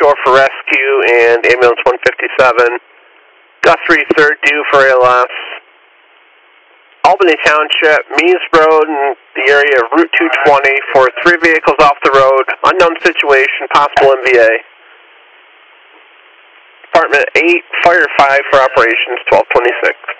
shore for rescue and ambulance 157. Guthrie 3rd due for ALS. Albany Township, Mees Road and the area of Route 220 for 3 vehicles off the road. Unknown situation, possible MVA. Department 8, Fire 5 for operations 1226.